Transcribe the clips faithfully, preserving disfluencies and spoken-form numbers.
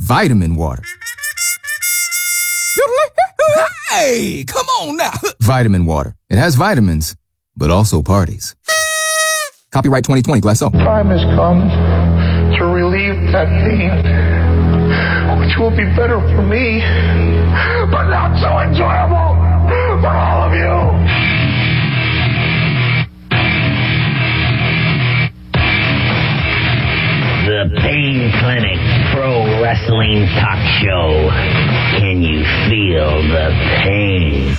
vitamin water. Hey, come on now. Vitamin water. It has vitamins, but also parties. Copyright twenty twenty, Glasso. Time has come to relieve that pain, which will be better for me, but not so enjoyable for all of you. The Pain Clinic Pro Wrestling Talk Show. Can you feel the pain?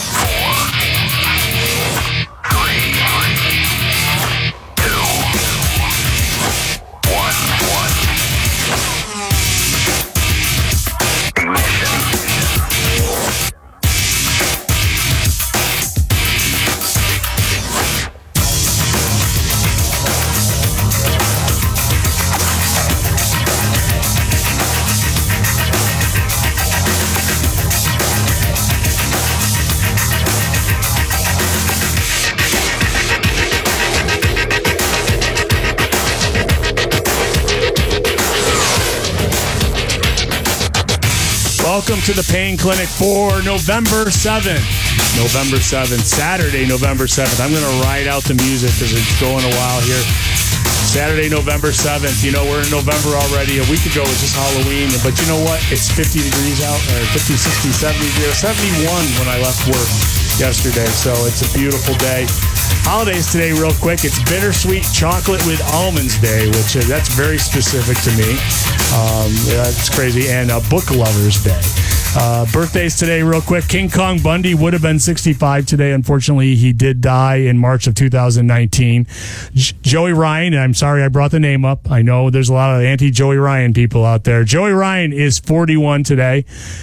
Welcome to the Pain Clinic for November seventh. November seventh, Saturday, November seventh. I'm going to ride out the music because it's going a while here. Saturday, November seventh. You know, we're in November already. A week ago was just Halloween. But you know what? It's fifty degrees out, or fifty, sixty, seventy degrees. seventy-one when I left work yesterday. So it's a beautiful day. Holidays today, real quick. It's Bittersweet Chocolate with Almonds Day, which uh, that's very specific to me. Um, yeah, it's crazy. And uh, Book Lovers Day. Uh, birthdays today, real quick. King Kong Bundy would have been sixty-five today. Unfortunately, he did die in March of two thousand nineteen. J- Joey Ryan, and I'm sorry I brought the name up. I know there's a lot of anti-Joey Ryan people out there. Joey Ryan is forty-one today.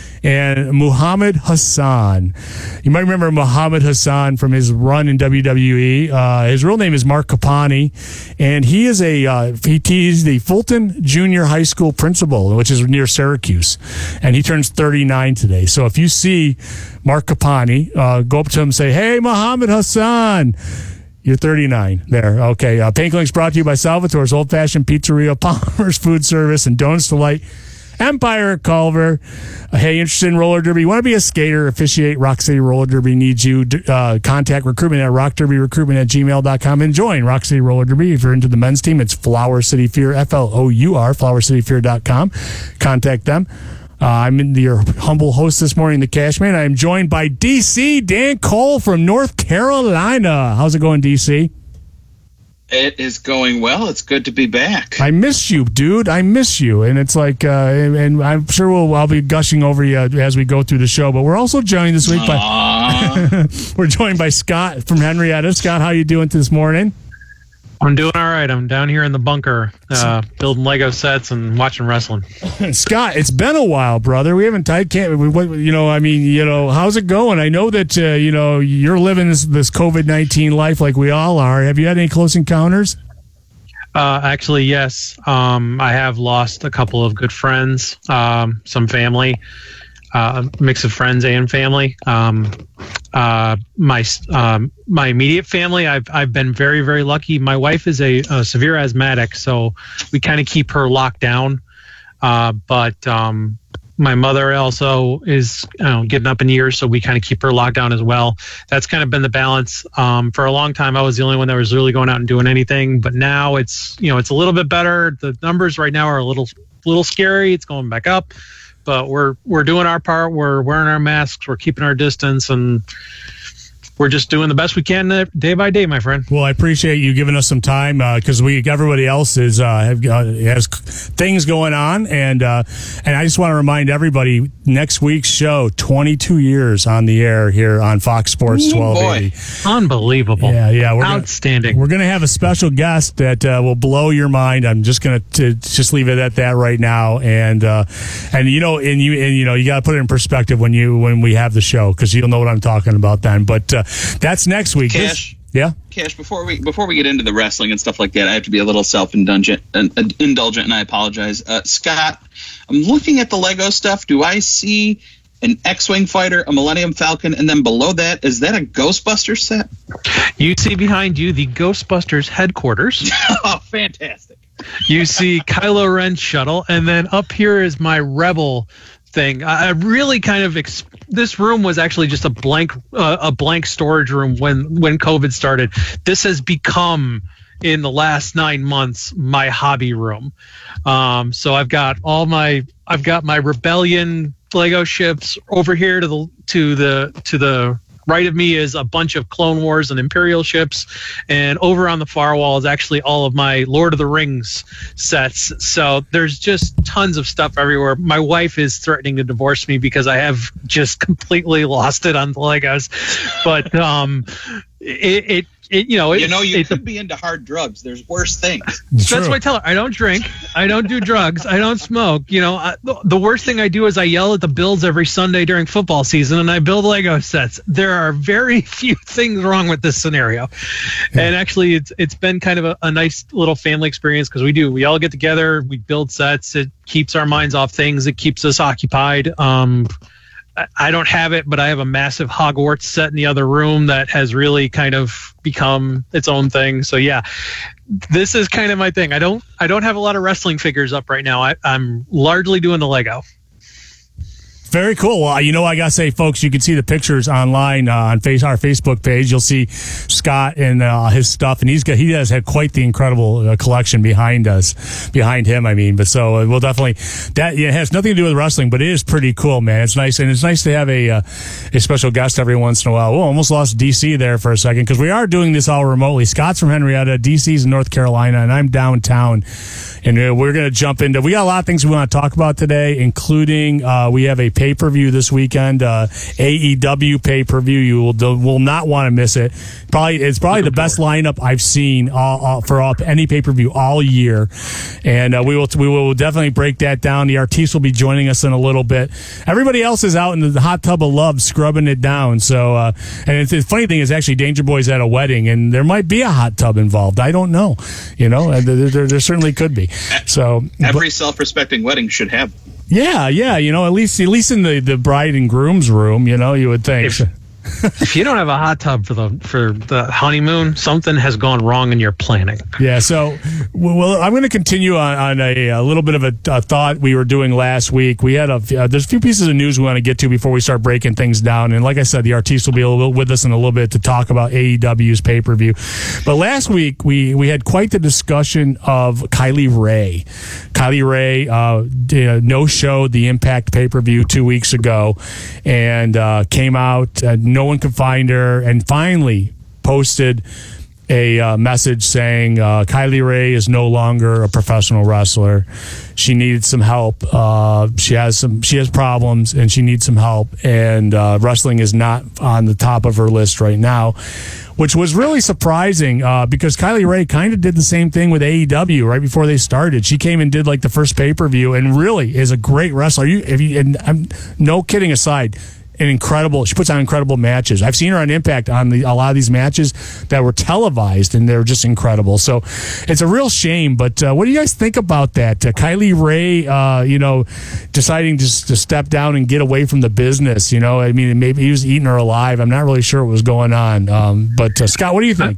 And Muhammad Hassan. You might remember Muhammad Hassan from his run in W W E. Uh, his real name is Mark Capani, and he is a uh, he, he's the Fulton Junior High School principal, which is near Syracuse, and he turns thirty-nine today. So if you see Mark Capani, uh, go up to him and say, "Hey, Muhammad Hassan." You're thirty-nine there. Okay. Uh, Pain Clinic's brought to you by Salvatore's Old Fashioned Pizzeria, Palmer's Food Service, and Donuts Delight. Empire at Culver. Uh, hey, interested in roller derby? You want to be a skater, officiate Rock City Roller Derby needs you. Uh, contact recruitment at rock derby recruitment at gmail dot com and join Rock City Roller Derby. If you're into the men's team, it's Flower City Fear, F L O U R, flower city fear dot com. Contact them. Uh, I'm in the, your humble host this morning, the Cashman. I am joined by D C, Dan Cole from North Carolina. How's it going, D C? It is going well. It's good to be back. I miss you, dude. I miss you. And it's like, uh, and I'm sure we'll, I'll be gushing over you as we go through the show. But we're also joined this week by, we're joined by Scott from Henrietta. Scott, how you doing this morning? I'm doing all right. I'm down here in the bunker, uh, building Lego sets and watching wrestling. Scott, it's been a while, brother. We haven't tied can't we, what, you know, I mean, you know, how's it going? I know that, uh, you know, you're living this, this COVID nineteen life like we all are. Have you had any close encounters? Uh, actually, yes. Um, I have lost a couple of good friends, um, some family, uh, a mix of friends and family. Um, uh, my um, my immediate family, I've I've been very, very lucky. My wife is a, a severe asthmatic, so we kind of keep her locked down. Uh, but um, my mother also is you know, getting up in years, so we kind of keep her locked down as well. That's kind of been the balance. Um, for a long time, I was the only one that was really going out and doing anything, but now it's you know it's a little bit better. The numbers right now are a little little scary. It's going back up. But we're we're doing our part. We're wearing our masks. We're keeping our distance, and we're just doing the best we can day by day, my friend. Well, I appreciate you giving us some time because uh, we everybody else is uh, have, uh, has things going on, and uh, and I just want to remind everybody next week's show, twenty-two years on the air here on Fox Sports twelve eighty. Unbelievable! Yeah, yeah, we're outstanding. Gonna, we're gonna have a special guest that uh, will blow your mind. I'm just gonna t- just leave it at that right now, and uh, and you know, and you and you know, you got to put it in perspective when you when we have the show because you'll know what I'm talking about then. But uh, that's next week. Cash, this, yeah. Cash. Before we before we get into the wrestling and stuff like that, I have to be a little self-indulgent, uh, indulgent, and I apologize. Uh, Scott, I'm looking at the Lego stuff. Do I see an X-Wing fighter, a Millennium Falcon, and then below that, is that a Ghostbusters set? You see behind you the Ghostbusters headquarters. Oh, fantastic. you see Kylo Ren's shuttle, and then up here is my Rebel thing. I really kind of ex- this room was actually just a blank uh, a blank storage room when when COVID started. This has become, in the last nine months, my hobby room. Um, so I've got all my I've got my Rebellion Lego ships over here to the to the to the right of me is a bunch of Clone Wars and Imperial ships, and over on the far wall is actually all of my Lord of the Rings sets. So there's just tons of stuff everywhere. My wife is threatening to divorce me because I have just completely lost it on the Legos. But um, it, it It, you know, it, you know, you it, could be into hard drugs. There's worse things. That's why I tell her I don't drink, I don't do drugs, I don't smoke. You know, I, the, the worst thing I do is I yell at the Bills every Sunday during football season, and I build Lego sets. There are very few things wrong with this scenario, and actually, it's it's been kind of a, a nice little family experience because we do we all get together, we build sets. It keeps our minds off things. It keeps us occupied. Um, I don't have it, but I have a massive Hogwarts set in the other room that has really kind of become its own thing. So yeah, this is kind of my thing. I don't, I don't have a lot of wrestling figures up right now. I, I'm largely doing the Lego. Very cool. Well, you know, I gotta say, folks, you can see the pictures online uh, on face our Facebook page. You'll see Scott and uh, his stuff, and he's got he has had quite the incredible uh, collection behind us, behind him. I mean, but so uh, we'll definitely that yeah, it has nothing to do with wrestling, but it is pretty cool, man. It's nice, and it's nice to have a uh, a special guest every once in a while. We almost lost D C there for a second because we are doing this all remotely. Scott's from Henrietta, D C's in North Carolina, and I'm downtown. And we're going to jump into, we got a lot of things we want to talk about today, including uh, we have a pay-per-view this weekend, uh, A E W pay-per-view. You will will not want to miss it. Probably It's probably the best lineup I've seen all, all, for all, any pay-per-view all year. And uh, we will we will definitely break that down. The artiste will be joining us in a little bit. Everybody else is out in the hot tub of love scrubbing it down. So, uh, and it's, the funny thing is actually Danger Boy's at a wedding, and there might be a hot tub involved. I don't know. You know, there, there, there certainly could be. So every but, self-respecting wedding should have. Yeah, yeah, you know, at least at least in the, the bride and groom's room, you know, you would think. If, if you don't have a hot tub for the for the honeymoon, something has gone wrong in your planning. Yeah, so well, I'm going to continue on, on a, a little bit of a, a thought we were doing last week. We had a uh, there's a few pieces of news we want to get to before we start breaking things down. And like I said, the artiste will be a little with us in a little bit to talk about A E W's pay per view. But last week we we had quite the discussion of Kylie Rae. Kylie Rae uh, did, no showed the Impact pay per view two weeks ago, and uh, came out. Uh, no one could find her, and finally posted a uh, message saying uh, Kylie Rae is no longer a professional wrestler. She needed some help. Uh, she has some. She has problems, and she needs some help. And uh, wrestling is not on the top of her list right now, which was really surprising uh, because Kylie Rae kind of did the same thing with A E W right before they started. She came and did like the first pay per view, and really is a great wrestler. You, if you, and I'm no kidding aside. An incredible, she puts on incredible matches. I've seen her on Impact on the, a lot of these matches that were televised, and they're just incredible. So it's a real shame. But uh, what do you guys think about that? Uh, Kylie Rae, uh, you know, deciding to, to step down and get away from the business. You know, I mean, maybe he was eating her alive. I'm not really sure what was going on. Um, but uh, Scott, what do you think?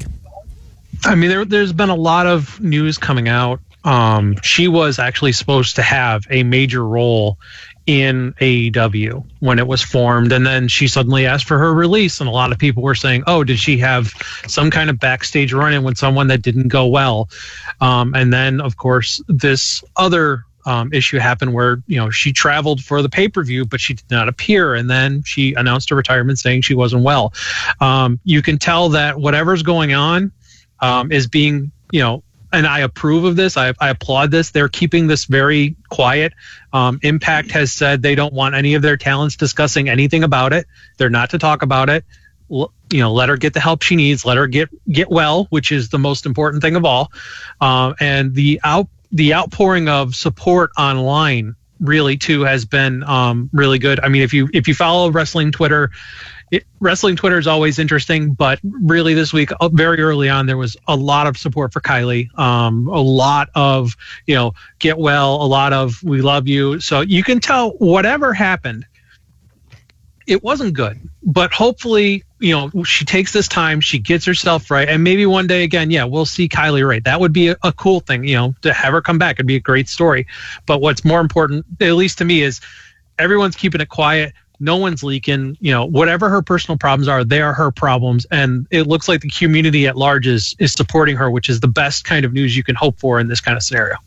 I mean, there, there's been a lot of news coming out. Um, she was actually supposed to have a major role in A E W when it was formed, and then she suddenly asked for her release, and a lot of people were saying, oh, did she have some kind of backstage run-in with someone that didn't go well? Um, and then, of course, this other um, issue happened where, you know, she traveled for the pay-per-view, but she did not appear, and then she announced her retirement saying she wasn't well. Um, you can tell that whatever's going on um, is being, you know, and I approve of this. I, I applaud this. They're keeping this very quiet. Um, Impact has said they don't want any of their talents discussing anything about it. They're not to talk about it. L- you know, let her get the help she needs. Let her get get well, which is the most important thing of all. Um, and the out the outpouring of support online really too has been um, really good. I mean, if you if you follow wrestling Twitter. It, wrestling Twitter is always interesting, but really this week, uh, very early on, there was a lot of support for Kylie. Um, a lot of, you know, get well, a lot of we love you. So you can tell whatever happened, it wasn't good. But hopefully, you know, she takes this time, she gets herself right, and maybe one day again, yeah, we'll see Kylie Ray. That would be a, a cool thing, you know, to have her come back. It'd be a great story. But what's more important, at least to me, is everyone's keeping it quiet. No one's leaking. You know, whatever her personal problems are, they are her problems, and it looks like the community at large is is supporting her, which is the best kind of news you can hope for in this kind of scenario.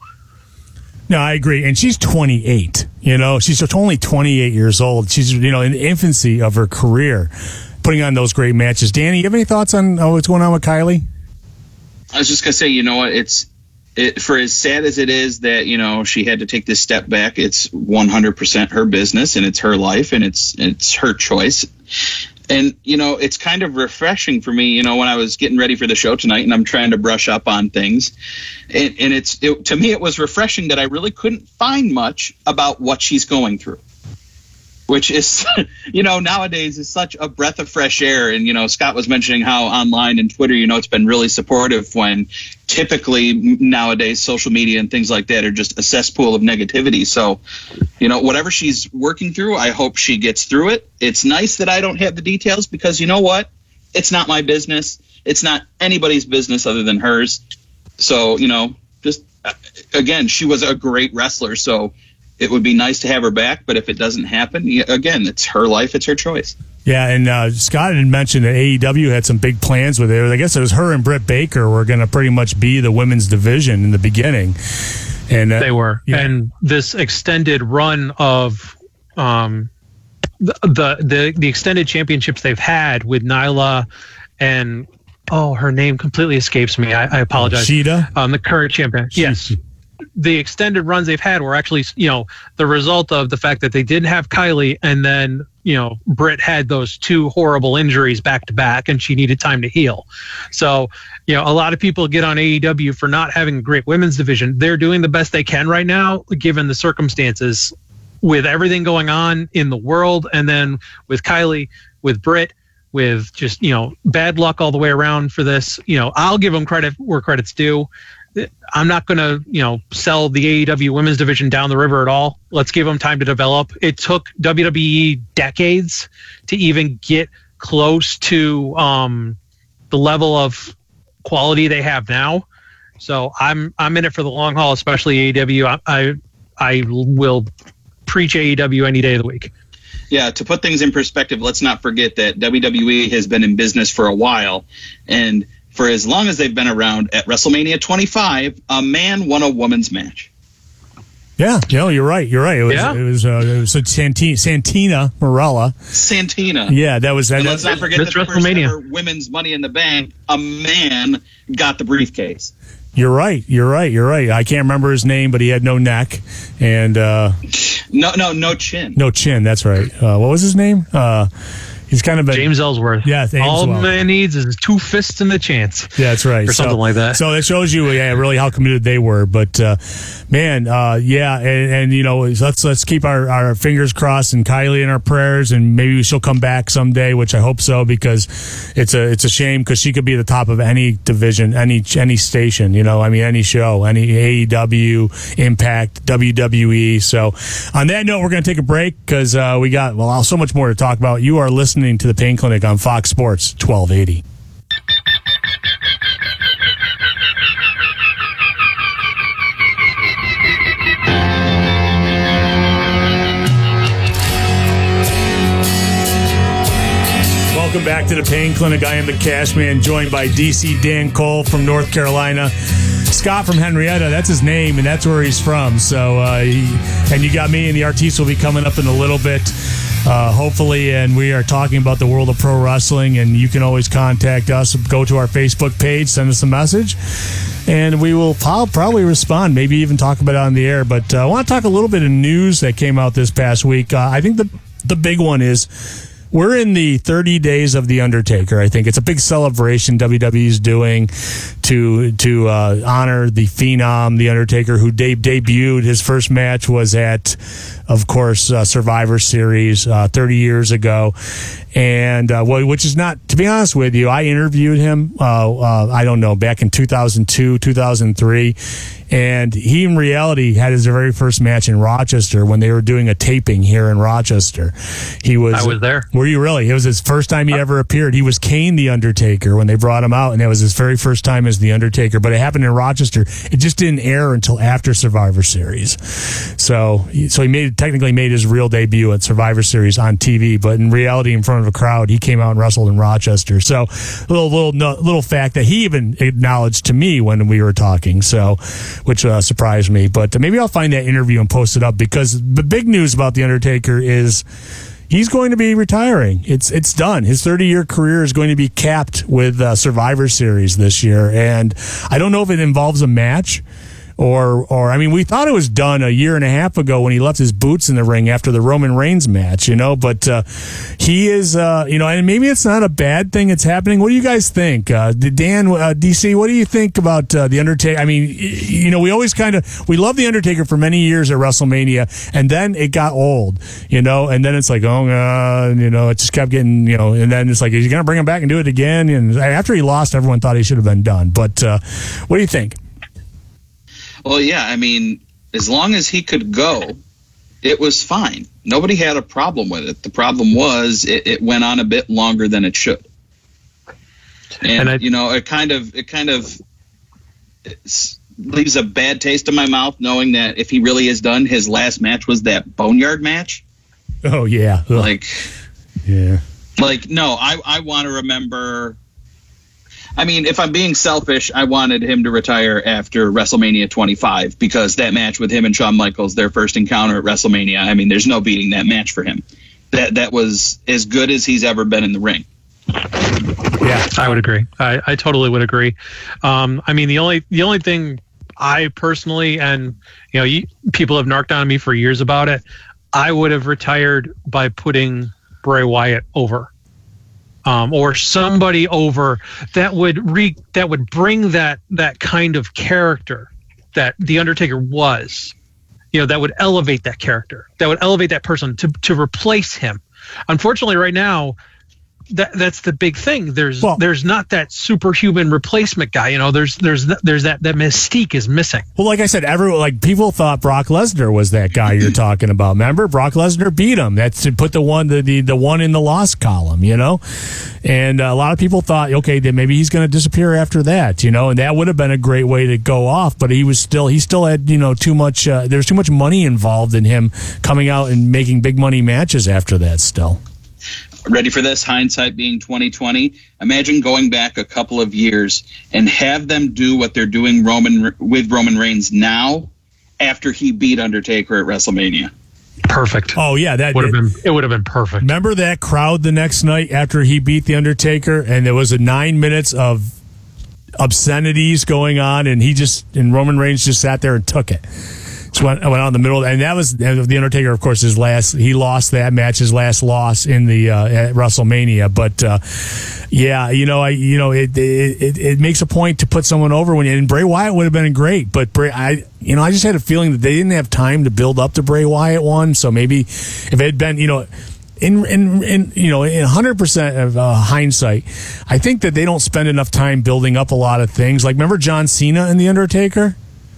No, I agree. And she's twenty-eight. You know, she's only twenty-eight years old. She's, you know, in the infancy of her career, putting on those great matches. Danny, you have any thoughts on uh, what's going on with Kylie? I was just going to say, you know what, it's it, for as sad as it is that, you know, she had to take this step back, it's one hundred percent her business and it's her life and it's it's her choice. And, you know, it's kind of refreshing for me, you know, when I was getting ready for the show tonight and I'm trying to brush up on things. And, and it's it, to me, it was refreshing that I really couldn't find much about what she's going through, which is, you know, nowadays is such a breath of fresh air. And, you know, Scott was mentioning how online and Twitter, you know, it's been really supportive when typically nowadays social media and things like that are just a cesspool of negativity. So, you know, whatever she's working through, I hope she gets through it. It's nice that I don't have the details because, you know what? It's not my business. It's not anybody's business other than hers. So, you know, just again, she was a great wrestler. So it would be nice to have her back. But if it doesn't happen, again, it's her life. It's her choice. Yeah, and uh, Scott had mentioned that A E W had some big plans with it. I guess it was her and Britt Baker were going to pretty much be the women's division in the beginning. And uh, they were. Yeah. And this extended run of um, the, the the the extended championships they've had with Nyla and, oh, her name completely escapes me. I, I apologize. Shida? Um, the current champion. Yes. The extended runs they've had were actually, you know, the result of the fact that they didn't have Kylie, and then, you know, Britt had those two horrible injuries back to back, and she needed time to heal. So, you know, a lot of people get on A E W for not having a great women's division. They're doing the best they can right now, given the circumstances, with everything going on in the world, and then with Kylie, with Britt, with just, you know, bad luck all the way around for this. You know, I'll give them credit where credit's due. I'm not going to, you know, sell the A E W women's division down the river at all. Let's give them time to develop. It took W W E decades to even get close to um, the level of quality they have now. So I'm I'm in it for the long haul, especially A E W. I I, I will preach A E W any day of the week. Yeah, to put things in perspective, let's not forget that W W E has been in business for a while, and for as long as they've been around, at WrestleMania twenty-five, a man won a woman's match. Yeah, you know, you're right. You're right. It was yeah. it was uh, it was Santina, Santina Marella. Santina. Yeah, that was. That, let's not forget That's that the WrestleMania. first ever women's Money in the Bank, a man got the briefcase. You're right. You're right. You're right. I can't remember his name, but he had no neck and uh, no, no, no chin. No chin. That's right. Uh, what was his name? Uh, He's kind of a, James Ellsworth. Yeah, James all Ellsworth. man needs is two fists and a chance. Yeah, that's right. Or something so, like that. So that shows you, yeah, really how committed they were. But uh, man, uh, yeah, and, and you know, let's let's keep our, our fingers crossed and Kylie in our prayers, and maybe she'll come back someday, which I hope so, because it's a it's a shame because she could be at the top of any division, any any station. You know, I mean, any show, any A E W, Impact, W W E. So on that note, we're going to take a break because uh, we got well so much more to talk about. You are listening to the Pain Clinic on Fox Sports twelve eighty. Welcome back to the Pain Clinic. I am the Cash Man, joined by D C Dan Cole from North Carolina, Scott from Henrietta. That's his name, and that's where he's from. So, uh, he, and you got me, and the artiste will be coming up in a little bit. Uh, hopefully, and we are talking about the world of pro wrestling, and you can always contact us. Go to our Facebook page, send us a message, and we will probably respond, maybe even talk about it on the air. But uh, I want to talk a little bit of news that came out this past week. Uh, I think the the big one is we're in the thirty days of The Undertaker. I think it's a big celebration W W E is doing to to uh, honor the Phenom, The Undertaker, who de- debuted. His first match was at, of course, uh, Survivor Series uh, thirty years ago. And uh, which is not, to be honest with you, I interviewed him, uh, uh, I don't know, back in two thousand two, two thousand three. And he, in reality, had his very first match in Rochester when they were doing a taping here in Rochester. He was. I was there. Were you really? It was his first time he ever appeared. He was Kane the Undertaker when they brought him out, and that was his very first time as the Undertaker. But it happened in Rochester. It just didn't air until after Survivor Series. So, so he made technically made his real debut at Survivor Series on T V, but in reality, in front of a crowd, he came out and wrestled in Rochester. So, a little little little fact that he even acknowledged to me when we were talking. So, which uh, surprised me. But maybe I'll find that interview and post it up, because the big news about the Undertaker is he's going to be retiring. It's it's done. His thirty-year career is going to be capped with uh, Survivor Series this year, and I don't know if it involves a match. Or, or I mean, we thought it was done a year and a half ago when he left his boots in the ring after the Roman Reigns match, you know. But uh, he is, uh, you know, and maybe it's not a bad thing it's happening. What do you guys think? Uh, Dan, uh, D C, what do you think about uh, The Undertaker? I mean, you know, we always kind of, we loved The Undertaker for many years at WrestleMania, and then it got old, you know, and then it's like, oh, uh, you know, it just kept getting, you know, and then it's like, is he going to bring him back and do it again? And after he lost, everyone thought he should have been done. But uh, what do you think? Well, yeah, I mean, as long as he could go, it was fine. Nobody had a problem with it. The problem was it, it went on a bit longer than it should. And, and I, you know, it kind of it kind of leaves a bad taste in my mouth knowing that if he really is done, his last match was that Boneyard match. Oh, yeah. Ugh. Like, yeah. Like, no, I, I want to remember... I mean, if I'm being selfish, I wanted him to retire after WrestleMania twenty-five, because that match with him and Shawn Michaels, their first encounter at WrestleMania, I mean, there's no beating that match for him. That that was as good as he's ever been in the ring. Yeah, I would agree. I, I totally would agree. Um, I mean, the only the only thing I personally, and you know, you, people have narked on me for years about it, I would have retired by putting Bray Wyatt over. Um, or somebody over that would re that would bring that that kind of character that the Undertaker was, you know, that would elevate that character, that would elevate that person to to replace him. Unfortunately, right now, that that's the big thing. There's well, there's not that superhuman replacement guy. You know, there's there's there's that that mystique is missing. Well, like I said, everyone like people thought Brock Lesnar was that guy you're talking about. Remember, Brock Lesnar beat him. That's to put the one the the, the one in the lost column. You know, and a lot of people thought, okay, then maybe he's going to disappear after that. You know, and that would have been a great way to go off. But he was still he still had you know too much. Uh, there's too much money involved in him coming out and making big money matches after that. Still. Ready for this? Hindsight being twenty twenty. Imagine going back a couple of years and have them do what they're doing Roman with Roman Reigns now, after he beat Undertaker at WrestleMania. Perfect. Oh yeah, that would have been. It would have been perfect. Remember that crowd the next night after he beat the Undertaker, and there was a nine minutes of obscenities going on, and he just and Roman Reigns just sat there and took it. Just went, went out in the middle, and that was the Undertaker. Of course, his last he lost that match, his last loss in the uh, at WrestleMania. But uh, yeah, you know, I you know it, it it makes a point to put someone over when you, and Bray Wyatt would have been great, but Bray, I you know I just had a feeling that they didn't have time to build up the Bray Wyatt one. So maybe if it had been you know. In, in in you know in one hundred percent of uh, hindsight, I think that they don't spend enough time building up a lot of things. Like remember John Cena and the Undertaker?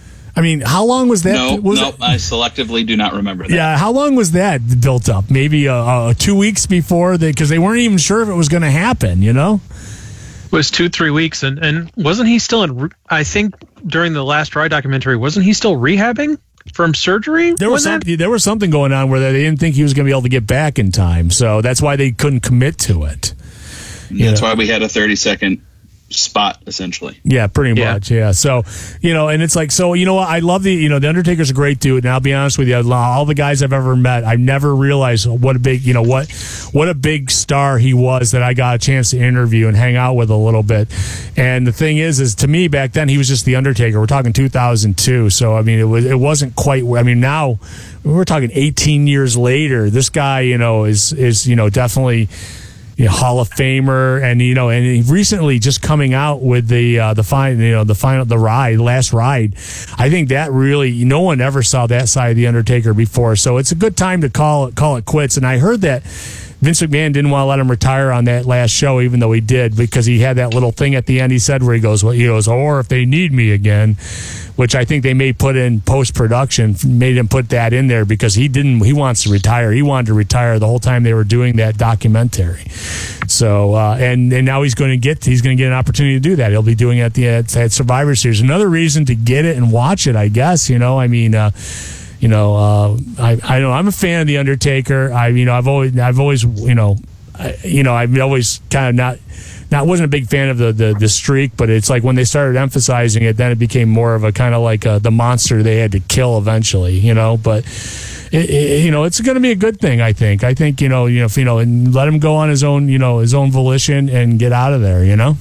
I mean, how long was that? No, was nope, it, I selectively do not remember that. Yeah, how long was that built up? Maybe uh, uh, two weeks before they, because they weren't even sure if it was going to happen. You know, it was two, three weeks, and and wasn't he still in? I think during the last Ride documentary, wasn't he still rehabbing from surgery? There was something. There was something going on where they didn't think he was going to be able to get back in time, so that's why they couldn't commit to it. That's know? why we had a thirty second spot essentially. Yeah, pretty yeah. much. Yeah. So, you know, and it's like, so, you know what? I love the, you know, the Undertaker's a great dude. And I'll be honest with you, all the guys I've ever met, I've never realized what a big, you know, what, what a big star he was that I got a chance to interview and hang out with a little bit. And the thing is, is to me back then, he was just the Undertaker. We're talking two thousand two. So, I mean, it was, it wasn't quite, I mean, now we're talking eighteen years later, this guy, you know, is, is, you know, definitely, you know, Hall of Famer, and you know, and he recently just coming out with the uh, the final, you know, the final, the ride, last ride. I think that really, no one ever saw that side of the Undertaker before, so it's a good time to call it call it quits. And I heard that Vince McMahon didn't want to let him retire on that last show, even though he did, because he had that little thing at the end. He said where he goes, well, he goes, or if they need me again, which I think they may put in post production, made him put that in there because he didn't. He wants to retire. He wanted to retire the whole time they were doing that documentary. So uh, and and now he's going to get he's going to get an opportunity to do that. He'll be doing it at the at, at Survivor Series. Another reason to get it and watch it, I guess. You know, I mean. Uh, You know, uh, I I know I'm a fan of the Undertaker. I you know I've always I've always you know, I, you know I've always kind of not not wasn't a big fan of the, the the streak, but it's like when they started emphasizing it, then it became more of a kind of like a, the monster they had to kill eventually. You know, but it, it, you know it's going to be a good thing. I think. I think you know you know if, you know and let him go on his own you know his own volition and get out of there. You know,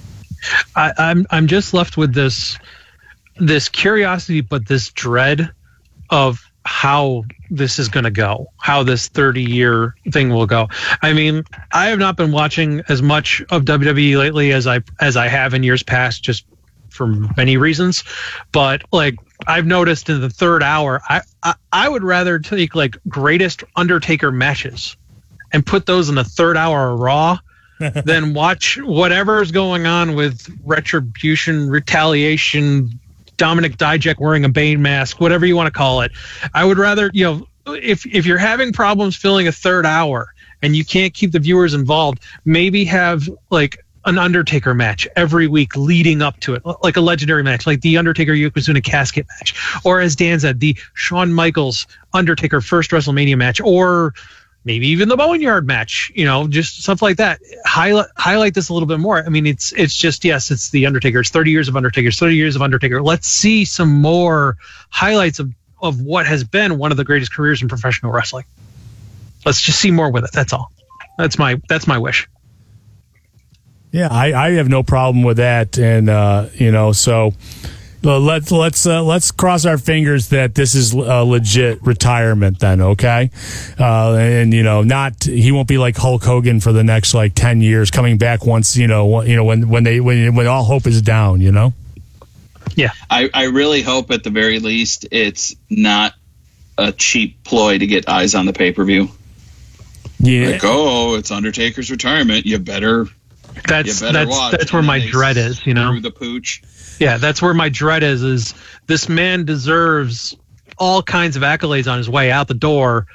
I, I'm I'm just left with this this curiosity, but this dread of how this is going to go, how this thirty-year thing will go. I mean, I have not been watching as much of W W E lately as I as I have in years past, just for many reasons. But like I've noticed in the third hour, I I, I would rather take like greatest Undertaker matches and put those in the third hour of Raw than watch whatever's going on with Retribution, Retaliation, Dominic Dijak wearing a Bane mask, whatever you want to call it. I would rather, you know, if if you're having problems filling a third hour and you can't keep the viewers involved, maybe have like an Undertaker match every week leading up to it, like a legendary match, like the Undertaker Yokozuna casket match, or as Dan said, the Shawn Michaels Undertaker first WrestleMania match, or maybe even the Boneyard match, you know, just stuff like that. Highlight highlight this a little bit more. I mean, it's it's just, yes, it's the Undertaker. It's thirty years of Undertaker. It's thirty years of Undertaker. Let's see some more highlights of, of what has been one of the greatest careers in professional wrestling. Let's just see more with it. That's all. That's my that's my wish. Yeah, I, I have no problem with that. And, uh, you know, so... Well, let's let's uh, let's cross our fingers that this is a legit retirement then, okay? Uh, and you know, not he won't be like Hulk Hogan for the next like ten years, coming back once you know you know when when they when when all hope is down, you know. Yeah, I, I really hope at the very least it's not a cheap ploy to get eyes on the pay per view. Yeah, like oh, it's Undertaker's retirement. You better. That's you better that's watch. that's where And my they dread is, you know. Through the pooch. Yeah, that's where my dread is, is this man deserves all kinds of accolades on his way out the door.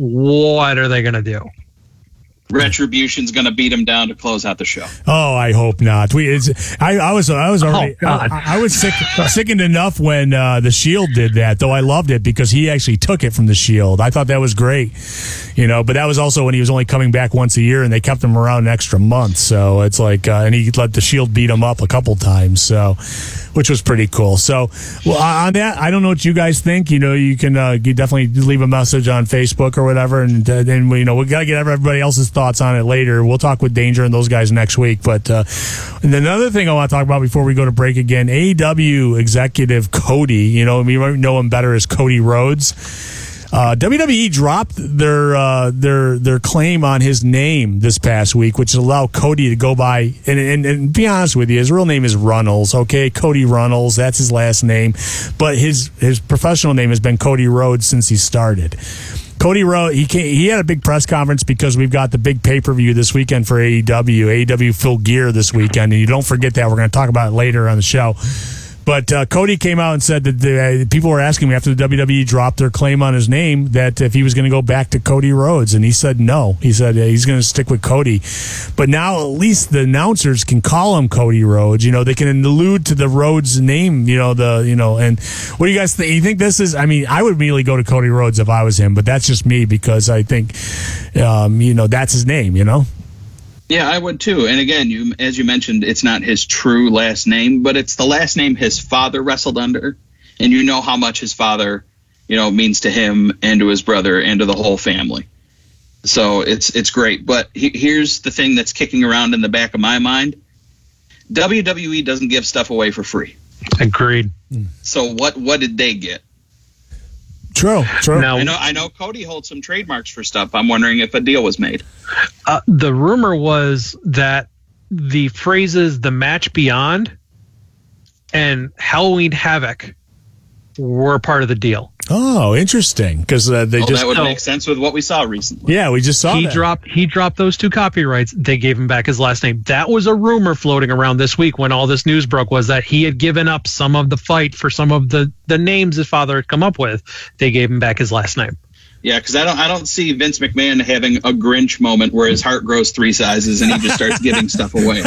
What are they going to do? Retribution's going to beat him down to close out the show. Oh, I hope not. We, it's, I, I was, I was already, oh, God. I, I was sick, sickened enough when uh, the Shield did that. Though I loved it because he actually took it from the Shield. I thought that was great, you know. But that was also when he was only coming back once a year, and they kept him around an extra month. So it's like, uh, and he let the Shield beat him up a couple times. So, which was pretty cool. So, well, on that, I don't know what you guys think. You know, you can uh, you definitely leave a message on Facebook or whatever, and then uh, you know we got to get everybody else's thoughts on it later. We'll talk with Danger and those guys next week. But uh, and another thing I want to talk about before we go to break again, A E W executive Cody. You know, we might know him better as Cody Rhodes. Uh, W W E dropped their uh, their their claim on his name this past week, which allowed Cody to go by. And, and, and be honest with you, his real name is Runnels. Okay, Cody Runnels. That's his last name, but his his professional name has been Cody Rhodes since he started. Cody Rhodes, he came, he had a big press conference because we've got the big pay-per-view this weekend for A E W, A E W Full Gear this weekend, and you don't forget that. We're going to talk about it later on the show. But uh, Cody came out and said that the, uh, people were asking him after the W W E dropped their claim on his name that if he was going to go back to Cody Rhodes, and he said no. He said uh, he's going to stick with Cody. But now at least the announcers can call him Cody Rhodes. You know, they can allude to the Rhodes name. You know the you know. And what do you guys think? You think this is? I mean, I would immediately go to Cody Rhodes if I was him, but that's just me because I think, um, you know, that's his name. You know. Yeah, I would too. And again, you as you mentioned, it's not his true last name, but it's the last name his father wrestled under. And you know how much his father, you know, means to him and to his brother and to the whole family. So it's it's great. But he, here's the thing that's kicking around in the back of my mind. W W E doesn't give stuff away for free. Agreed. So what what did they get? True, true. Now, I know I know Cody holds some trademarks for stuff. I'm wondering if a deal was made. Uh, the rumor was that the phrases "the match beyond" and "Halloween Havoc" were part of the deal. Oh, interesting. Because uh, they well, just that would so, make sense with what we saw recently. Yeah, we just saw he that. dropped he dropped those two copyrights. They gave him back his last name. That was a rumor floating around this week when all this news broke, was that he had given up some of the fight for some of the the names his father had come up with. They gave him back his last name. Yeah, because I don't, I don't see Vince McMahon having a Grinch moment where his heart grows three sizes and he just starts giving stuff away.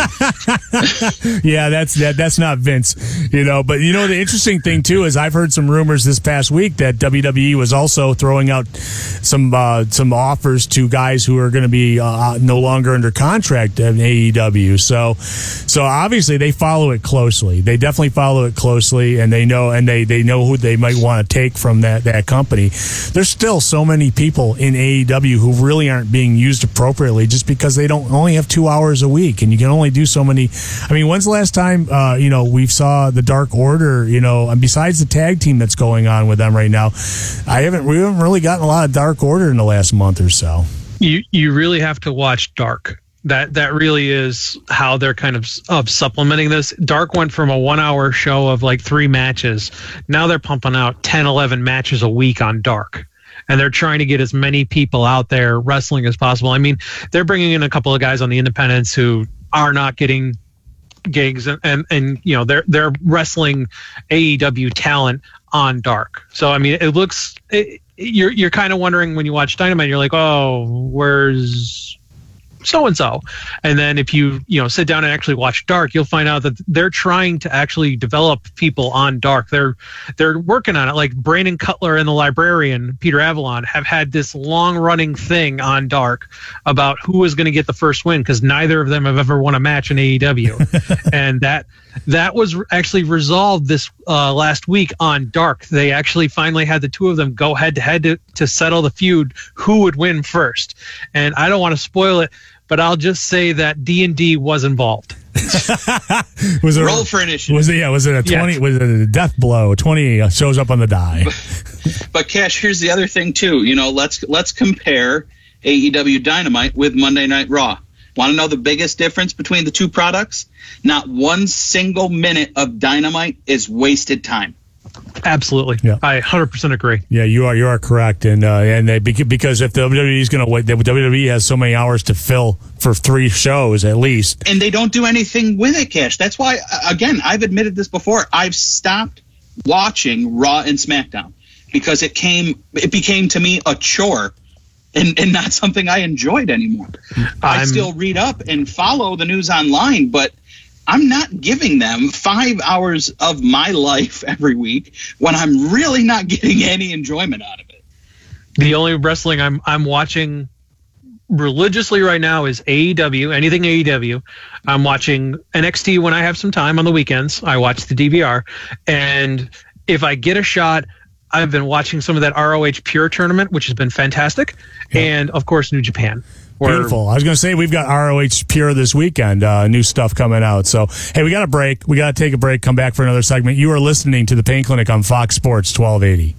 Yeah, that's that. That's not Vince, you know. But you know, the interesting thing too is I've heard some rumors this past week that W W E was also throwing out some uh, some offers to guys who are going to be uh, no longer under contract in A E W. So, so obviously they follow it closely. They definitely follow it closely, and they know and they, they know who they might want to take from that that company. There's still so many people in A E W who really aren't being used appropriately just because they don't only have two hours a week, and you can only do so many. I mean, when's the last time uh, you know we saw the Dark Order? You know, and besides the tag team that's going on with them right now, I haven't we haven't really gotten a lot of Dark Order in the last month or so. You you really have to watch Dark. That that really is how they're kind of of supplementing this. Dark went from a one hour show of like three matches. Now they're pumping out ten, eleven matches a week on Dark. And they're trying to get as many people out there wrestling as possible. I mean, they're bringing in a couple of guys on the independents who are not getting gigs, and, and, and you know, they're they're wrestling A E W talent on Dark. So I mean, it looks it, you're you're kind of wondering when you watch Dynamite, you're like, oh, where's so and so? And then if you you know sit down and actually watch Dark, you'll find out that they're trying to actually develop people on Dark. They're they're working on it. Like Brandon Cutler and the Librarian, Peter Avalon, have had this long running thing on Dark about who is going to get the first win, because neither of them have ever won a match in A E W. And that that was actually resolved this uh, last week on Dark. They actually finally had the two of them go head to head to to settle the feud, who would win first. And I don't want to spoil it, but I'll just say that D and D was involved. was it roll a, for initiative? Was it? Yeah. Was it a twenty? Yes. Was it a death blow? Twenty shows up on the die. But, but Cash, here's the other thing too. You know, let's let's compare A E W Dynamite with Monday Night Raw. Want to know the biggest difference between the two products? Not one single minute of Dynamite is wasted time. Absolutely, yeah. I one hundred percent agree. Yeah, you are you are correct, and uh, and they, because if the W W E is going to wait, the W W E has so many hours to fill for three shows at least, and they don't do anything with it, Cash. That's why, again, I've admitted this before. I've stopped watching Raw and SmackDown because it came it became to me a chore. And, and not something I enjoyed anymore. I still read up and follow the news online, but I'm not giving them five hours of my life every week when I'm really not getting any enjoyment out of it. The only wrestling I'm I'm watching religiously right now is A E W, anything A E W. I'm watching N X T when I have some time on the weekends. I watch the D V R. And if I get a shot, I've been watching some of that R O H Pure tournament, which has been fantastic. Yeah. And, of course, New Japan. Beautiful. I was going to say, we've got R O H Pure this weekend, uh, new stuff coming out. So, hey, we got a break. We got to take a break, come back for another segment. You are listening to The Pain Clinic on Fox Sports twelve eighty.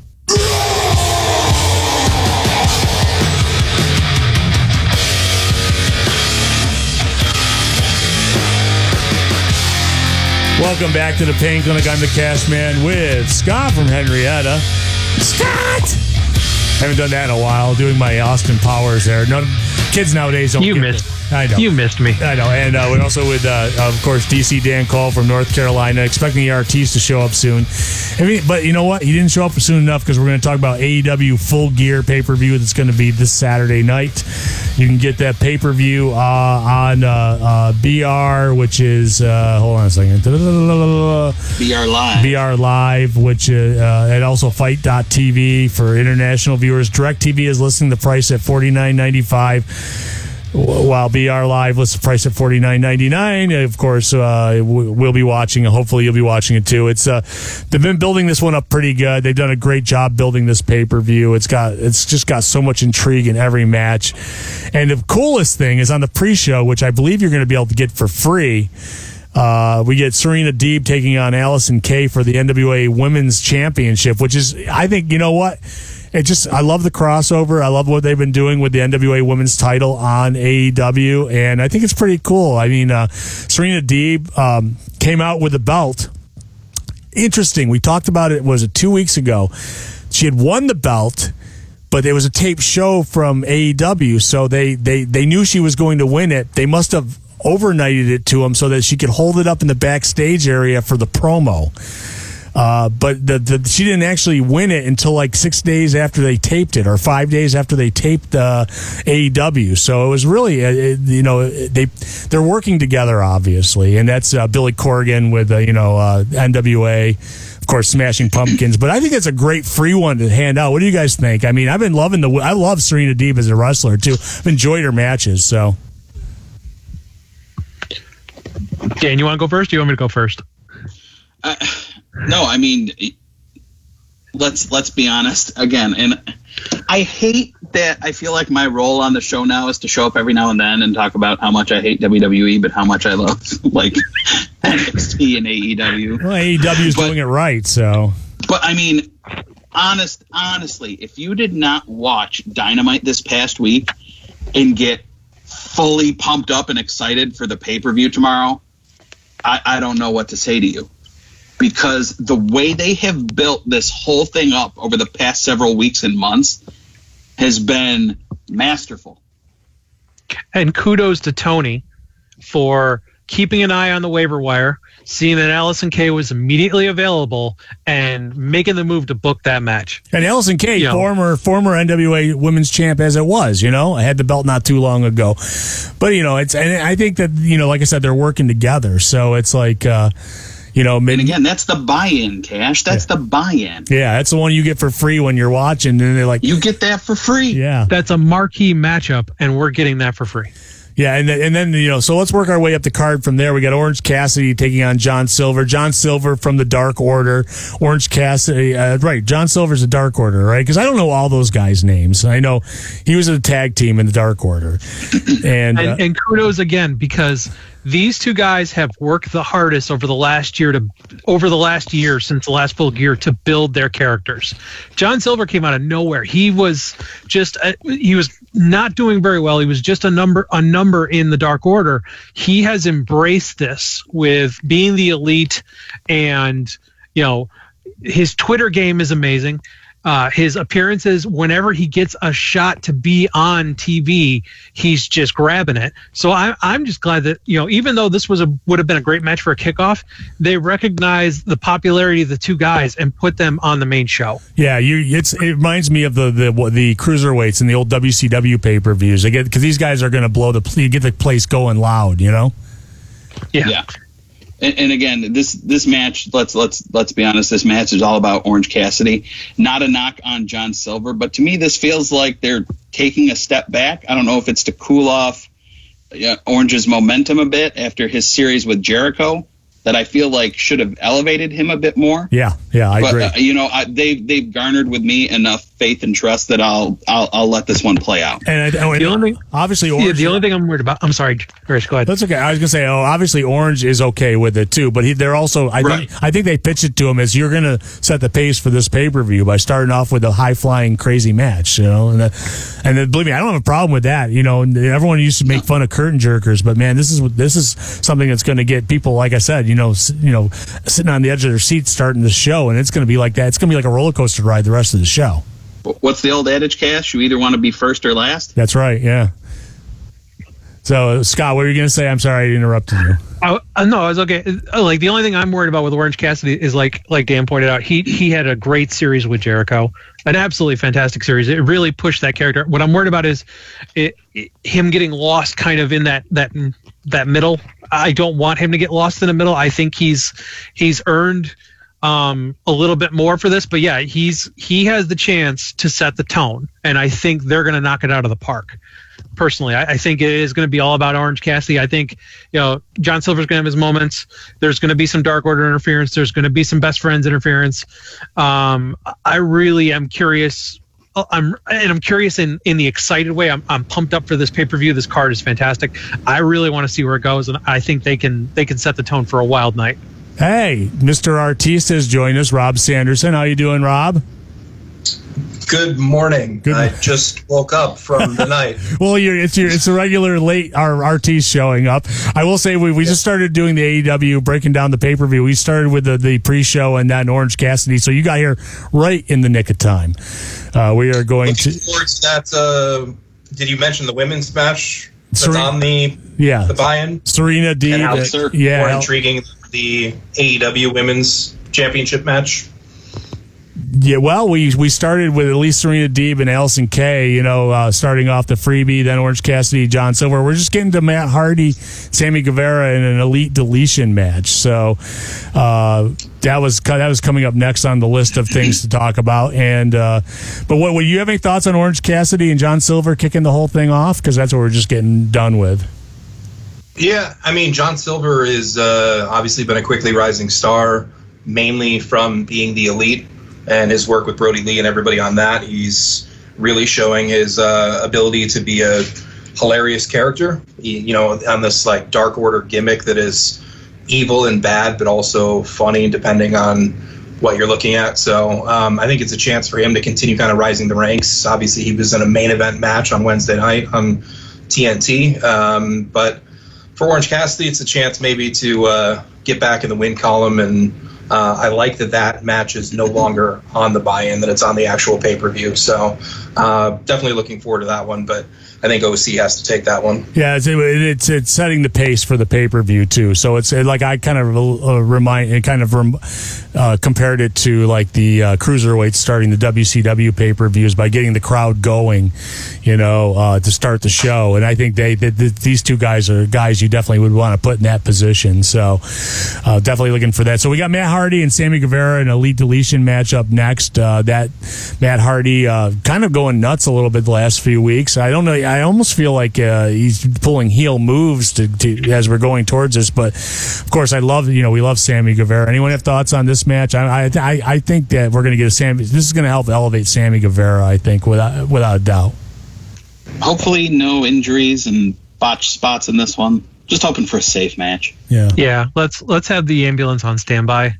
Welcome back to The Pain Clinic. I'm the Cash Man with Scott from Henrietta. Scott! Haven't done that in a while, doing my Austin Powers there. No, kids nowadays don't You get missed it. I know. You missed me. I know. And uh, we're also with, uh, of course, D C Dan Cole from North Carolina, expecting the Artiste to show up soon. I mean, but you know what? He didn't show up soon enough because we're going to talk about A E W Full Gear pay-per-view that's going to be this Saturday night. You can get that pay-per-view uh, on uh, uh, B R, which is, uh, hold on a second. B R Live. B R Live, which uh, uh, and also fight dot T V for international viewers. DirecTV is listing the price at forty-nine ninety-five. While B R Live lists the price at forty-nine ninety-nine. Of course, uh, we'll be watching. Hopefully, you'll be watching it too. It's uh, they've been building this one up pretty good. They've done a great job building this pay per view. It's got it's just got so much intrigue in every match. And the coolest thing is on the pre-show, which I believe you're going to be able to get for free. Uh, we get Serena Deeb taking on Allison Kay for the N W A Women's Championship, which is, I think, you know what? It just, I love the crossover. I love what they've been doing with the N W A Women's title on A E W, and I think it's pretty cool. I mean, uh, Serena Deeb um, came out with a belt. Interesting. We talked about it, was it two weeks ago? She she had won the belt, but it was a taped show from A E W, so they, they, they knew she was going to win it. They must have overnighted it to him so that she could hold it up in the backstage area for the promo. Uh, but the, the she didn't actually win it until like six days after they taped it, or five days after they taped uh, A E W. So it was really, uh, it, you know, they they're working together obviously, and that's uh, Billy Corgan with uh, you know uh, N W A, of course, Smashing Pumpkins. But I think it's a great free one to hand out. What do you guys think? I mean, I've been loving the. I love Serena Deeb as a wrestler too. I've enjoyed her matches. So, Dan, you want to go first? Or you want me to go first? Uh, no, I mean, let's let's be honest again. And I hate that. I feel like my role on the show now is to show up every now and then and talk about how much I hate W W E, but how much I love like N X T and A E W. Well, A E W is doing it right, so. But I mean, honest, honestly, if you did not watch Dynamite this past week and get fully pumped up and excited for the pay-per-view tomorrow, I, I don't know what to say to you. Because the way they have built this whole thing up over the past several weeks and months has been masterful. And kudos to Tony for keeping an eye on the waiver wire, seeing that Allison Kay was immediately available, and making the move to book that match. And Allison Kay, you know, former former N W A Women's Champ as it was, you know, I had the belt not too long ago. But, you know, it's and I think that, you know, like I said, they're working together. So it's like, uh, you know, maybe, and again, that's the buy-in, Cash. That's yeah. the buy-in. Yeah, that's the one you get for free when you're watching. And they're like, you get that for free. Yeah, that's a marquee matchup, and we're getting that for free. Yeah, and then, and then you know, so let's work our way up the card from there. We got Orange Cassidy taking on John Silver. John Silver from the Dark Order. Orange Cassidy, uh, right? John Silver's the Dark Order, right? Because I don't know all those guys' names. I know he was a tag team in the Dark Order, and and, uh, and kudos again, because these two guys have worked the hardest over the last year to over the last year since the last full gear to build their characters. John Silver came out of nowhere. He was just a, he was not doing very well. He was just a number a number in the Dark Order. He has embraced this with being the elite, and you know, his Twitter game is amazing. Uh, his appearances, whenever he gets a shot to be on T V, he's just grabbing it. So I, I'm just glad that, you know, even though this was a would have been a great match for a kickoff, they recognize the popularity of the two guys and put them on the main show. Yeah, you it's it reminds me of the the the cruiserweights and the old W C W pay per views. They get because these guys are going to blow the you get the place going loud, you know. Yeah. Yeah. And, and again, this this match, let's let's let's be honest, this match is all about Orange Cassidy. Not a knock on John Silver, but to me, this feels like they're taking a step back. I don't know if it's to cool off uh, Orange's momentum a bit after his series with Jericho, that I feel like should have elevated him a bit more. Yeah, yeah, I but, agree. Uh, you know, I, they've they've garnered with me enough faith and trust that I'll I'll, I'll let this one play out. And, I, the only thing, obviously, Orange. Yeah, the only thing I'm worried about. I'm sorry, Chris. Go ahead. That's okay. I was gonna say, oh, obviously, Orange is okay with it too, but he, they're also. I right. think I think they pitched it to him as you're gonna set the pace for this pay per view by starting off with a high flying crazy match, you know. And the, and the, believe me, I don't have a problem with that. You know, everyone used to make fun of curtain jerkers, but man, this is this is something that's going to get people, like I said, you know, you know. sitting on the edge of their seats starting the show, and it's going to be like that. It's going to be like a roller coaster ride the rest of the show. What's the old adage, Cash? You either want to be first or last? That's right, yeah. So, Scott, what were you going to say? I'm sorry I interrupted you. I, uh, no, it's okay. Like, the only thing I'm worried about with Orange Cassidy is, like like Dan pointed out, he he had a great series with Jericho, an absolutely fantastic series. It really pushed that character. What I'm worried about is it, it, him getting lost kind of in that that that middle. I don't want him to get lost in the middle. I think he's he's earned um, a little bit more for this. But yeah, he's he has the chance to set the tone, and I think they're going to knock it out of the park. Personally, I, I think it is going to be all about Orange Cassidy. I think, you know, John Silver's going to have his moments. There's going to be some Dark Order interference. There's going to be some Best Friends interference. Um, I really am curious. I'm and I'm curious in, in the excited way. I'm I'm pumped up for this pay per view. This card is fantastic. I really want to see where it goes, and I think they can they can set the tone for a wild night. Hey, Mister Artiste has joined us. Rob Sanderson, how you doing, Rob? Good morning. Good. I just woke up from the night. Well, you're, it's your, it's a regular late our R T's showing up. I will say we, we yeah. just started doing the A E W, breaking down the pay per view. We started with the, the pre show and that in Orange Cassidy, so you got here right in the nick of time. Uh, we are going Looking to. Forward to that. Uh, did you mention the women's match that's Serena, on the yeah the buy-in? Serena Deeb. And how uh, more yeah, intriguing the A E W Women's Championship match. Yeah, well, we we started with at least Serena Deeb and Allison Kay, you know, uh, starting off the freebie, then Orange Cassidy, John Silver. We're just getting to Matt Hardy, Sammy Guevara in an elite deletion match. So uh, that was that was coming up next on the list of things to talk about. And uh, but what, what you have any thoughts on Orange Cassidy and John Silver kicking the whole thing off? Because that's what we're just getting done with. Yeah, I mean, John Silver is uh, obviously been a quickly rising star, mainly from being the elite. And his work with Brody Lee and everybody on that, he's really showing his uh, ability to be a hilarious character. He, you know, on this like Dark Order gimmick that is evil and bad, but also funny depending on what you're looking at. So um, I think it's a chance for him to continue kind of rising the ranks. Obviously, he was in a main event match on Wednesday night on T N T. Um, but for Orange Cassidy, it's a chance maybe to uh, get back in the win column and. Uh, I like that that match is no longer on the buy-in, that it's on the actual pay-per-view. So uh, definitely looking forward to that one, but I think O C has to take that one. Yeah, it's it's, it's setting the pace for the pay-per-view, too. So it's like I kind of uh, remind, kind of rem, uh, compared it to like the uh, Cruiserweights starting the W C W pay-per-views by getting the crowd going, you know, uh, to start the show. And I think they, they, they these two guys are guys you definitely would want to put in that position. So uh, definitely looking for that. So we got Matt Hardy and Sammy Guevara in an elite deletion match up next. Uh, that Matt Hardy uh, kind of going nuts a little bit the last few weeks. I don't know. I almost feel like uh, he's pulling heel moves to, to as we're going towards this. But of course, I love you know we love Sammy Guevara. Anyone have thoughts on this match? I I, I think that we're going to get a Sammy. This is going to help elevate Sammy Guevara. I think without without a doubt. Hopefully, no injuries and botched spots in this one. Just hoping for a safe match. Yeah. Yeah. Let's let's have the ambulance on standby.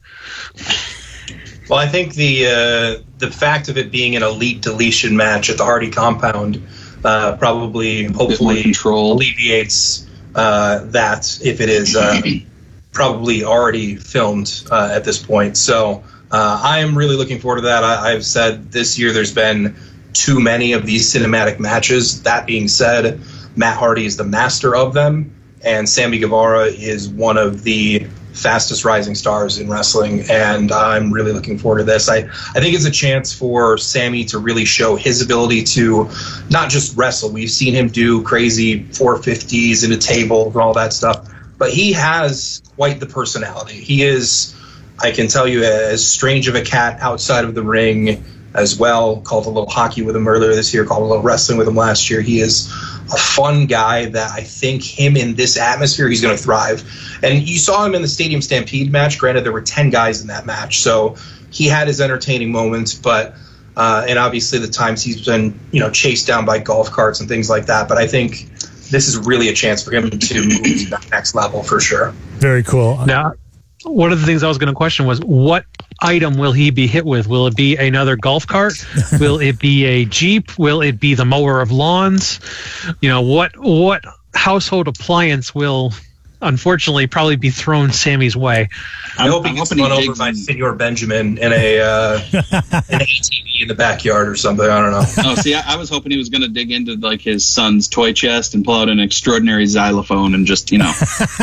Well, I think the uh, the fact of it being an elite deletion match at the Hardy compound uh, probably, hopefully, alleviates uh, that if it is uh, probably already filmed uh, at this point. So uh, I am really looking forward to that. I, I've said this year there's been too many of these cinematic matches. That being said, Matt Hardy is the master of them, and Sammy Guevara is one of the fastest rising stars in wrestling, and I'm really looking forward to this. I, I think it's a chance for Sammy to really show his ability to not just wrestle. We've seen him do crazy four fifties into tables and all that stuff, but he has quite the personality. He is, I can tell you, as strange of a cat outside of the ring as well. Called a little hockey with him earlier this year, called a little wrestling with him last year. He is a fun guy that I think him in this atmosphere, he's going to thrive. And you saw him in the Stadium Stampede match. Granted, there were ten guys in that match, so he had his entertaining moments, but uh, and obviously the times he's been, you know, chased down by golf carts and things like that. But I think this is really a chance for him to move to that next level for sure. Very cool. Now, one of the things I was going to question was, what item will he be hit with? Will it be another golf cart? Will it be a Jeep? Will it be the mower of lawns? You know, what what household appliance will, unfortunately, probably be thrown Sammy's way? I hope he gets run over by Senor Benjamin in a uh, an A T V in the backyard or something. I don't know. Oh, see, I, I was hoping he was going to dig into like his son's toy chest and pull out an extraordinary xylophone and just, you know,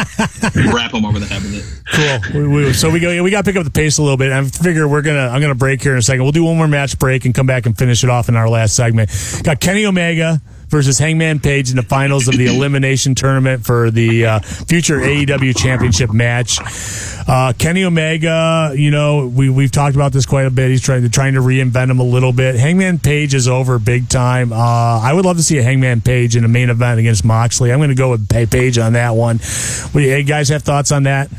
wrap him over the head with it. Cool. We, we, so we go. We got to pick up the pace a little bit. I figure we're gonna. I'm gonna break here in a second. We'll do one more match break and come back and finish it off in our last segment. Got Kenny Omega versus Hangman Page in the finals of the Elimination Tournament for the uh, future A E W Championship match. Uh, Kenny Omega, you know, we, we've talked about this quite a bit. He's trying to, trying to reinvent him a little bit. Hangman Page is over big time. Uh, I would love to see a Hangman Page in a main event against Moxley. I'm going to go with Page on that one. What do you hey, guys have thoughts on that?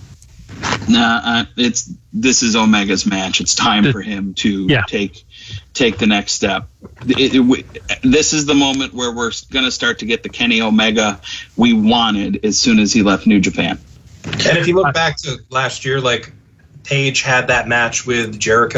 Nah, uh, it's this is Omega's match. It's time for him to yeah. take take the next step. It, it, this is the moment where we're going to start to get the Kenny Omega we wanted as soon as he left New Japan. And if you look back to last year, like Page had that match with Jericho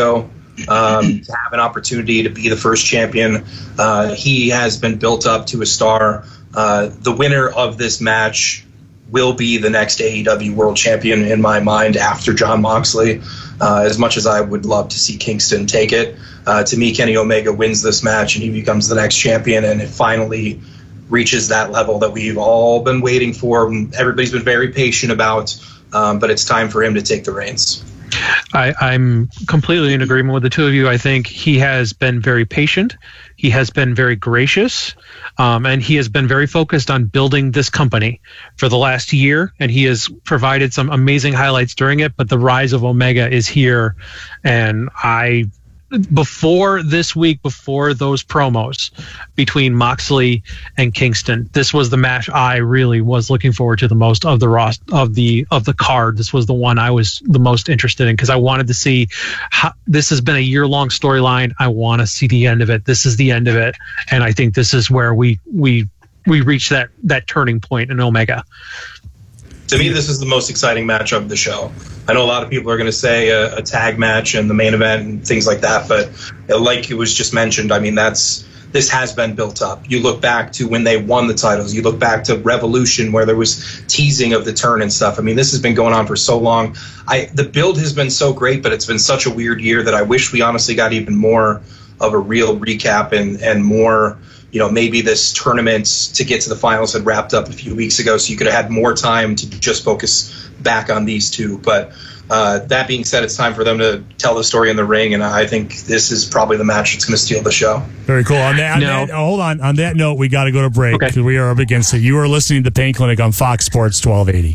um, to have an opportunity to be the first champion. Uh, he has been built up to a star. Uh, the winner of this match will be the next A E W World Champion in my mind after Jon Moxley. Uh, as much as I would love to see Kingston take it, uh, to me, Kenny Omega wins this match and he becomes the next champion, and it finally reaches that level that we've all been waiting for. And everybody's been very patient about, um, but it's time for him to take the reins. I, I'm completely in agreement with the two of you. I think he has been very patient. He has been very gracious. Um, and he has been very focused on building this company for the last year. And he has provided some amazing highlights during it. But the rise of Omega is here. And I... Before this week, before those promos between Moxley and Kingston, this was the match I really was looking forward to the most of the roster, of the of the card. This was the one I was the most interested in because I wanted to see how this has been a year long storyline. I want to see the end of it. This is the end of it, and I think this is where we we we reach that that turning point in Omega. To me, this is the most exciting match of the show. I know a lot of people are going to say a, a tag match and the main event and things like that, but like it was just mentioned, I mean, that's this has been built up. You look back to when they won the titles. You look back to Revolution where there was teasing of the turn and stuff. I mean, this has been going on for so long. I the build has been so great, but it's been such a weird year that I wish we honestly got even more of a real recap and, and more, you know, maybe this tournament to get to the finals had wrapped up a few weeks ago, so you could have had more time to just focus back on these two. But uh, that being said, it's time for them to tell the story in the ring, and I think this is probably the match that's going to steal the show. Very cool. On that, on no. that, hold on. On that note, we got to go to break because okay. we are up against it. You are listening to the Pain Clinic on Fox Sports twelve eighty.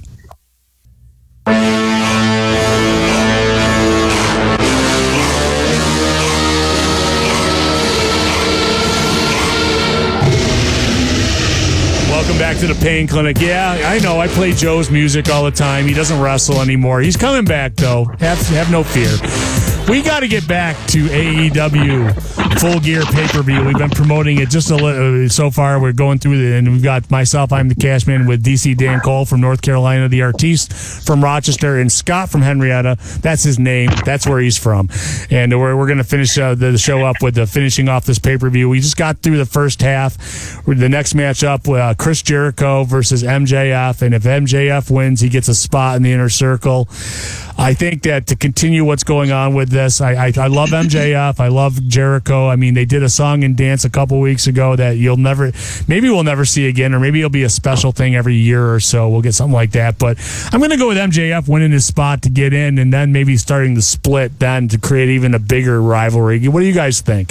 Welcome back to the Pain Clinic. Yeah, I know. I play Joe's music all the time. He doesn't wrestle anymore. He's coming back, though. Have, have no fear. We got to get back to A E W Full Gear pay-per-view. We've been promoting it just a little so far. We're going through it, and we've got myself, I'm the Cashman, with D C Dan Cole from North Carolina, the Artiste from Rochester, and Scott from Henrietta. That's his name. That's where he's from. And we're, we're going to finish uh, the show up with the finishing off this pay-per-view. We just got through the first half. The next match up, uh, Chris Jericho versus M J F, and if M J F wins, he gets a spot in the Inner Circle. I think that to continue what's going on with this, I, I, I love M J F. I love Jericho. I mean, they did a song and dance a couple weeks ago that you'll never, maybe we'll never see again, or maybe it'll be a special thing every year or so. We'll get something like that. But I'm going to go with M J F winning his spot to get in, and then maybe starting the split then to create even a bigger rivalry. What do you guys think?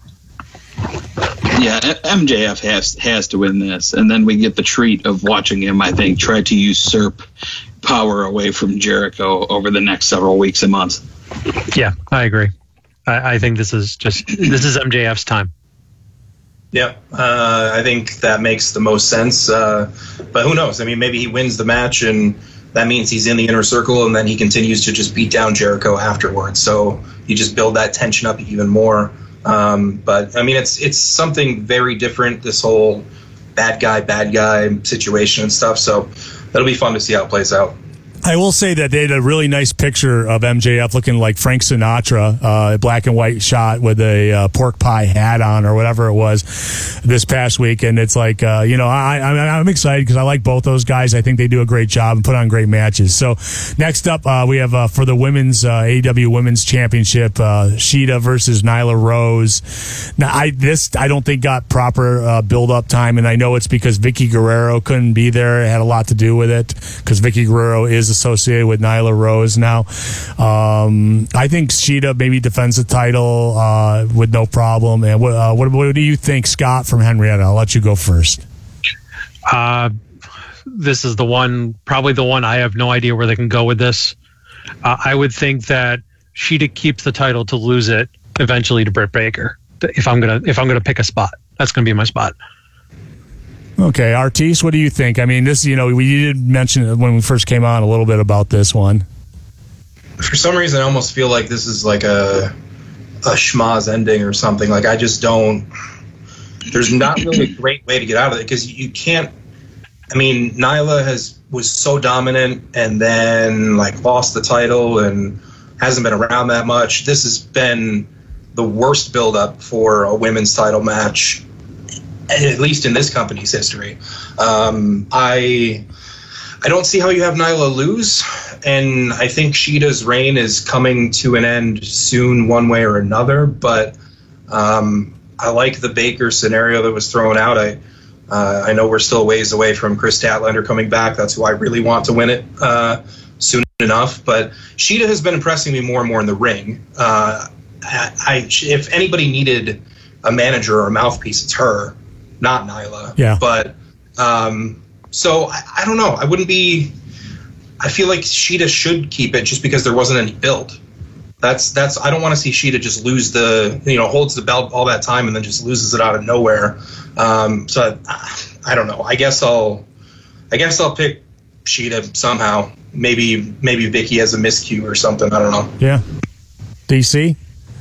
Yeah, M J F has has to win this, and then we get the treat of watching him, I think, try to usurp power away from Jericho over the next several weeks and months. Yeah, I agree. I, I think this is just this is M J F's time. Yeah, uh, I think that makes the most sense. Uh, but who knows? I mean, maybe he wins the match, and that means he's in the Inner Circle, and then he continues to just beat down Jericho afterwards. So you just build that tension up even more. Um, but I mean, it's it's something very different. This whole bad guy, bad guy situation and stuff. So that'll be fun to see how it plays out. I will say that they had a really nice picture of M J F looking like Frank Sinatra, uh, black and white shot with a uh, pork pie hat on or whatever it was this past week. And it's like, uh, you know, I, I'm excited because I like both those guys. I think they do a great job and put on great matches. So next up, uh, we have uh, for the women's uh, A E W Women's Championship, uh, Shida versus Nyla Rose. Now, I this I don't think got proper uh, build up time, and I know it's because Vicky Guerrero couldn't be there. It had a lot to do with it because Vicky Guerrero is associated with Nyla Rose now. Um, I think Shida maybe defends the title uh, with no problem. And what, uh, what, what do you think, Scott from Henrietta? I'll let you go first. Uh, this is the one, probably the one I have no idea where they can go with this. Uh, I would think that Shida keeps the title to lose it eventually to Britt Baker. If I'm gonna, if I'm gonna pick a spot, that's gonna be my spot. Okay, Artiste, what do you think? I mean, this, you know, we did mention when we first came on a little bit about this one. For some reason, I almost feel like this is like a a schmaz ending or something. Like, I just don't. There's not really a great way to get out of it because you can't. I mean, Nyla has was so dominant and then like lost the title, and hasn't been around that much. This has been the worst build-up for a women's title match, at least in this company's history. Um, I I don't see how you have Nyla lose, and I think Shida's reign is coming to an end soon one way or another, but um, I like the Baker scenario that was thrown out. I uh, I know we're still ways away from Chris Statlander coming back. That's who I really want to win it uh, soon enough, but Shida has been impressing me more and more in the ring. Uh, I, I if anybody needed a manager or a mouthpiece, it's her, not Nyla. Yeah. But um, so I, I don't know. I wouldn't be. I feel like Shida should keep it just because there wasn't any build. That's that's. I don't want to see Shida just lose the you know holds the belt all that time and then just loses it out of nowhere. Um, so I, I don't know. I guess I'll. I guess I'll pick Shida somehow. Maybe maybe Vicky has a miscue or something. I don't know. Yeah. D C.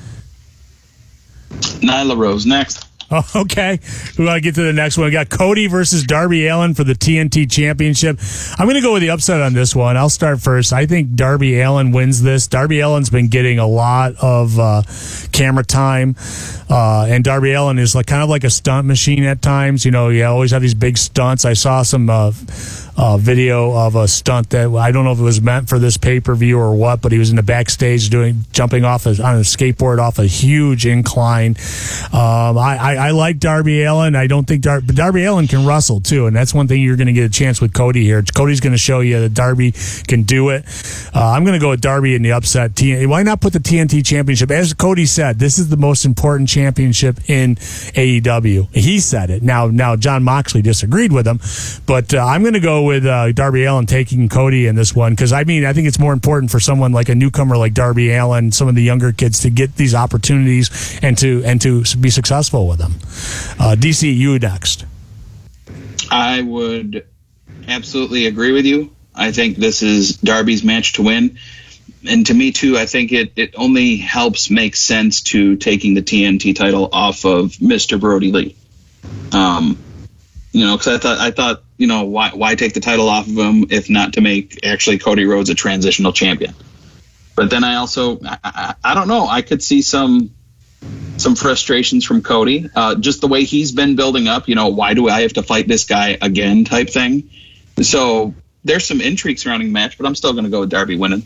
Nyla Rose next. Oh, okay. We want to get to the next one. We got Cody versus Darby Allin for the T N T Championship. I'm going to go with the upset on this one. I'll start first. I think Darby Allin wins this. Darby Allin's been getting a lot of uh, camera time, uh, and Darby Allin is like kind of like a stunt machine at times. You know, you always have these big stunts. I saw some uh, uh, video of a stunt that I don't know if it was meant for this pay-per-view or what, but he was in the backstage doing jumping off a, on a skateboard off a huge incline. Um, I, I I like Darby Allin. I don't think Dar- but Darby Allin can wrestle too, and that's one thing you're going to get a chance with Cody here. Cody's going to show you that Darby can do it. Uh, I'm going to go with Darby in the upset. T- Why not put the T N T Championship? As Cody said, this is the most important championship in A E W. He said it. Now, now John Moxley disagreed with him, but uh, I'm going to go with uh, Darby Allin taking Cody in this one because I mean I think it's more important for someone like a newcomer like Darby Allin, some of the younger kids, to get these opportunities and to and to be successful with them. Uh, D C, you next. I would absolutely agree with you. I think this is Darby's match to win. And to me, too, I think it, it only helps make sense to taking the T N T title off of Mister Brody Lee. Um, you know, because I thought, I thought, you know, why why take the title off of him if not to make actually Cody Rhodes a transitional champion? But then I also, I, I, I don't know, I could see some... some frustrations from Cody, uh, just the way he's been building up, you know, why do I have to fight this guy again type thing. So there's some intrigue surrounding the match, but I'm still going to go with Darby winning.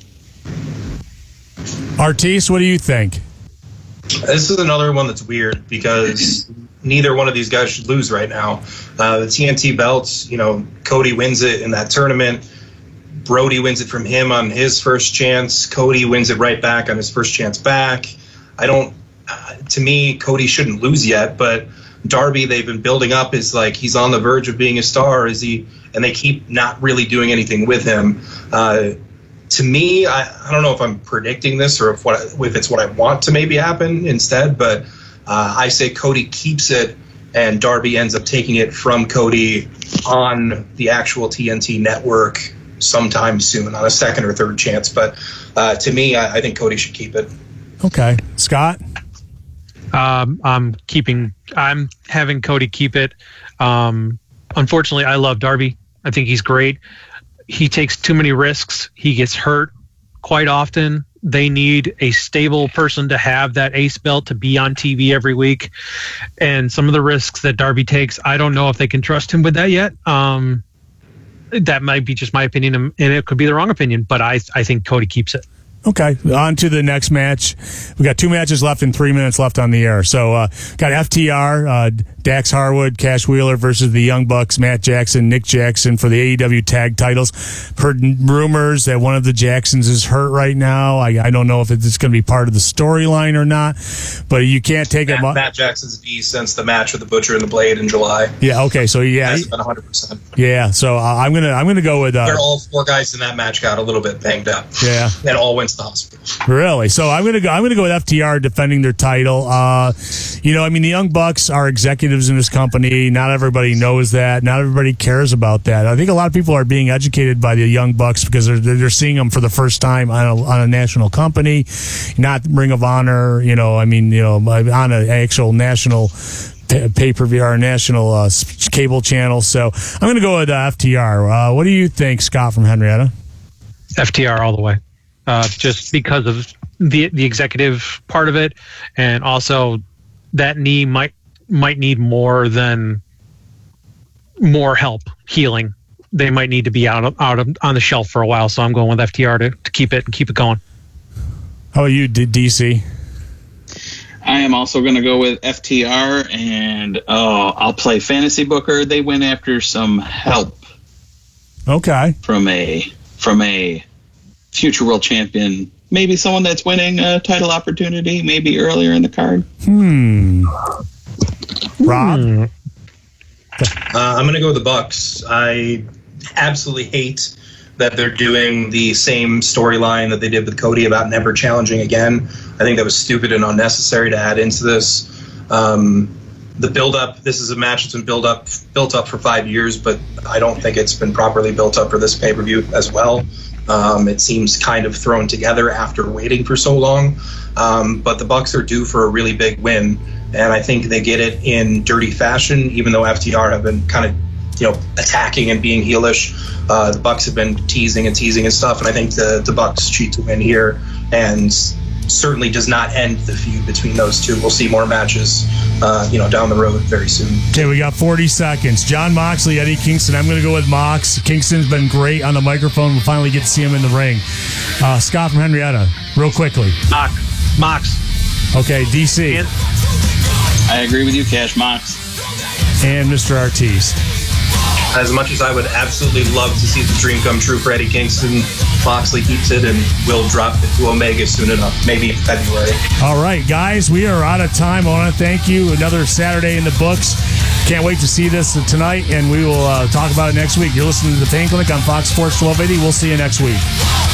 Artis, what do you think? This is another one that's weird because neither one of these guys should lose right now. Uh, the T N T belts, you know, Cody wins it in that tournament. Brody wins it from him on his first chance. Cody wins it right back on his first chance back. I don't, Uh, to me, Cody shouldn't lose yet, but Darby, they've been building up as like he's on the verge of being a star. Is he? And they keep not really doing anything with him. Uh, to me, I, I don't know if I'm predicting this or if what if it's what I want to maybe happen instead, but uh, I say Cody keeps it and Darby ends up taking it from Cody on the actual T N T network sometime soon on a second or third chance. But uh, to me, I, I think Cody should keep it. Okay, Scott. Um, I'm keeping. I'm having Cody keep it. Um, unfortunately, I love Darby. I think he's great. He takes too many risks. He gets hurt quite often. They need a stable person to have that ace belt to be on T V every week. And some of the risks that Darby takes, I don't know if they can trust him with that yet. Um, that might be just my opinion, and it could be the wrong opinion. But I, I think Cody keeps it. Okay, on to the next match. We got two matches left and three minutes left on the air. So, uh, got F T R, uh, Dax Harwood, Cash Wheeler versus the Young Bucks, Matt Jackson, Nick Jackson for the A E W tag titles. Heard rumors that one of the Jacksons is hurt right now. I, I don't know if it's going to be part of the storyline or not, but you can't take Matt, it. Matt Jackson's knee since the match with the Butcher and the Blade in July. Yeah. Okay. So yeah, that's been one hundred percent. Yeah. So uh, I'm gonna I'm gonna go with. Uh, They're all four guys in that match got a little bit banged up. Yeah. And all went to the hospital. Really? So I'm gonna go. I'm gonna go with F T R defending their title. Uh, you know, I mean, the Young Bucks are executives in this company. Not everybody knows that. Not everybody cares about that. I think a lot of people are being educated by the Young Bucks because they're they're seeing them for the first time on a, on a national company, not Ring of Honor. You know, I mean, you know, on an actual national pay-per-view or national uh, cable channel. So I'm going to go with uh, F T R. Uh, what do you think, Scott from Henrietta? F T R all the way. Uh, just because of the the executive part of it, and also that knee might might need more than more help healing. They might need to be out of, out of, on the shelf for a while. So I'm going with F T R to, to keep it and keep it going. How about you, D C? I am also going to go with F T R, and oh, I'll play Fantasy Booker. They went after some help. Okay. From a from a future world champion, maybe someone that's winning a title opportunity, maybe earlier in the card. Hmm. Rob? Uh, I'm going to go with the Bucks. I absolutely hate that they're doing the same storyline that they did with Cody about never challenging again. I think that was stupid and unnecessary to add into this. Um, the build-up, this is a match that's been built up, built up for five years, but I don't think it's been properly built up for this pay-per-view as well. Um, it seems kind of thrown together after waiting for so long. Um, but the Bucks are due for a really big win, and I think they get it in dirty fashion, even though F T R have been kind of, you know, attacking and being heelish. Uh, the Bucks have been teasing and teasing and stuff, and I think the, the Bucks cheat to win here, and certainly does not end the feud between those two. We'll see more matches, uh, you know, down the road very soon. Okay, we got forty seconds. John Moxley, Eddie Kingston. I'm going to go with Mox. Kingston's been great on the microphone. We'll finally get to see him in the ring. Uh, Scott from Henrietta, real quickly. Mox. Mox. Okay, D C. And- I agree with you, Cash Mox. And Mister Ortiz. As much as I would absolutely love to see the dream come true for Eddie Kingston, Moxley keeps it and will drop it to Omega soon enough, maybe in February. All right, guys, we are out of time. I want to thank you. Another Saturday in the books. Can't wait to see this tonight, and we will uh, talk about it next week. You're listening to The Pain Clinic on Fox Sports twelve eighty. We'll see you next week.